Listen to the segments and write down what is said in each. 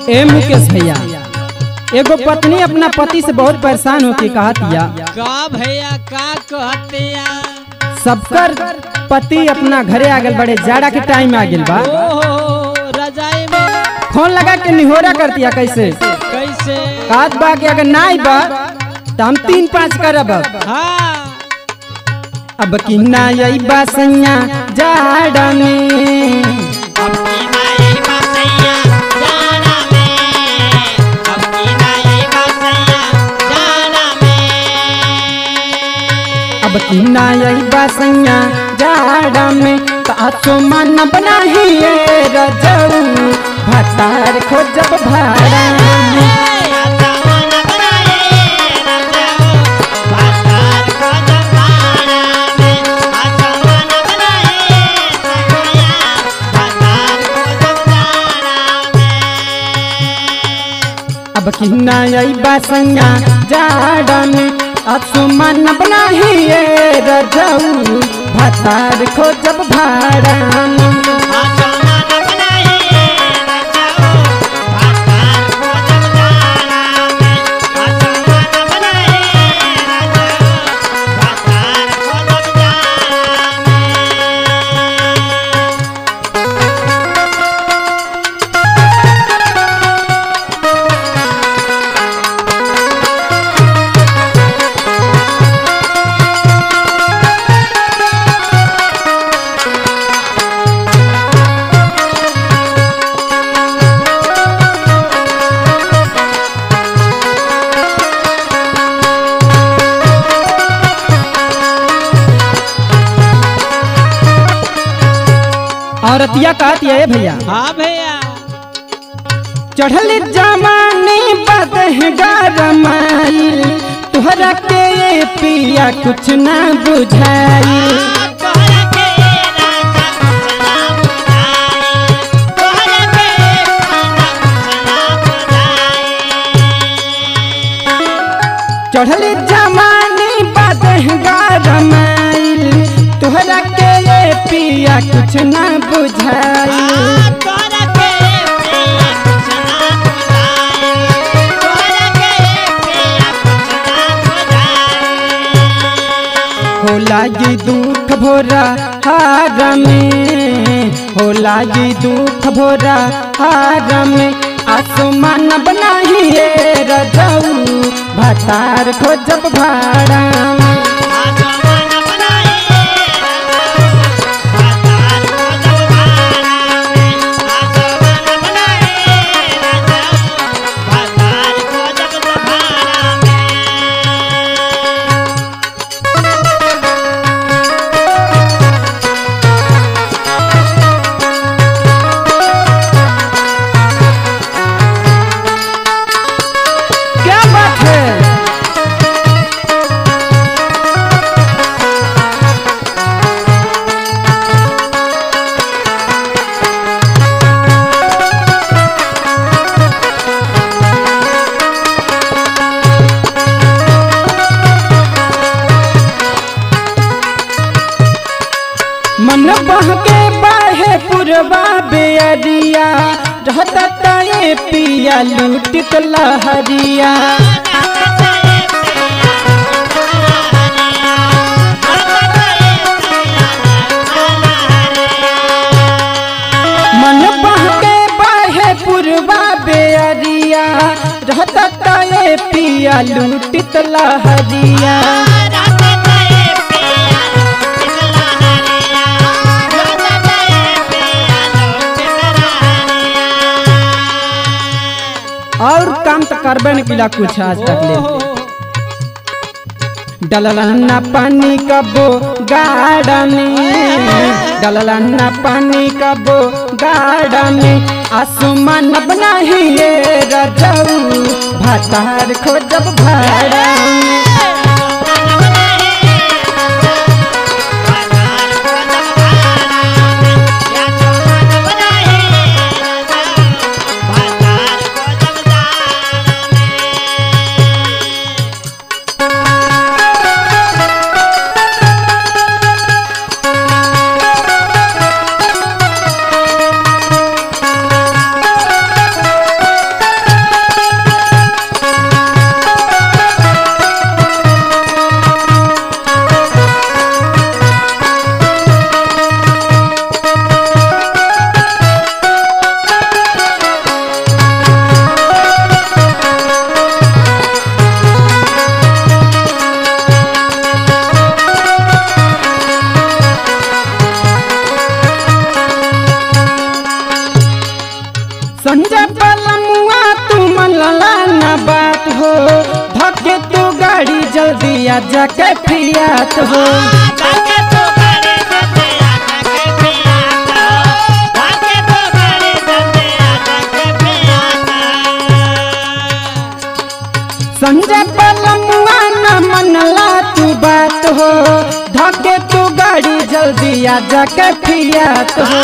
ए मुकेश भैया, एगो पत्नी अपना पति से बहुत परेशान होके कहतिया। का भैया का कहतिया? सबकर पति अपना घरे आ गल, बड़े जाड़ा के टाइम आ गल बा। ओहो रजाई में फोन लगा के निहोरा करतिया। कैसे कैसे? कहत बा कि अगर ना आई बा तो हम 3-5 करब। हाँ अब की ना आई बा सैया जाड़ा में, अब की ना आई बा सैया जाड़ा में, तो आसो मन बनाही रजऊ भतार खोजब भाड़ा में। अब की ना आई बा सैया जाड़ा में, आसमान बनाही रजऊ भतार खोजब भाड़ा में। औरतिया कहती है भैया। हाँ भैया चढ़ल जमाने बदह गरमाइल, तुहरा के ये पिया कुछ ना बुझाई। चढ़ल जमाने बदह गरमाइल, तुहरा के ये पिया कुछ ना बुझाई। होला ये दुख भोरा हार में, होला ये दुख भोरा हार में, आसमान बनाही रजऊ भतार खोजब भाड़ा में। क्या बात है? मन बहके बाहे पुरवा बेअरिया, रहता ये पिया लूटित लहरिया। मन बहके बाहे पुरवा बेअरिया, रहता ये पिया लूटित लहरिया। और काम तो करबे न किला कुछ आज तक ले। डललन्ना पानी कबो गाड़ा में, डललन्ना पानी कबो गाड़ा में, आसमान बनाही रजऊ भतार खोजब भाड़ा में। जल्दी आजा के फिरियात हो। संजय पलमुआ न मनला तू बात हो, धके तू गाड़ी जल्दी आजा के फिरियात हो।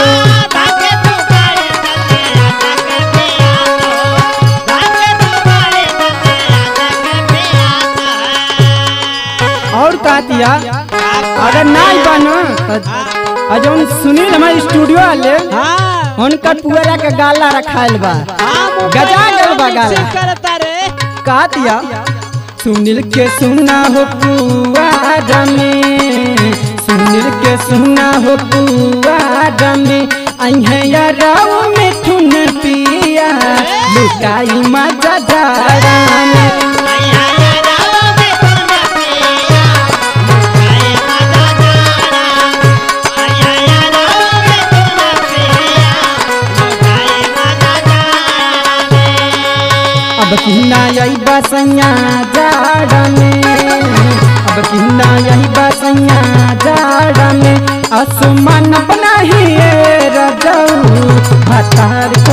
और कहा दिया अगर नहीं बनो अजौन सुनील हमारे स्टूडियो वाले हाँ उनका पुअरा के गाला रखायल बा, गजा गल बा गाला। करता रे कहा दिया सुनील के सुना हो पुआरा में, सुनील के सुना हो पुआरा में, अहिया राव में थुन पिया लुकाई मजा जाड़ा में। अब किन्ना यही बसैया जाड़ा में, अब किन्ना यही बसैया जाड़ा में, आसमान अपना ही रजऊ भतार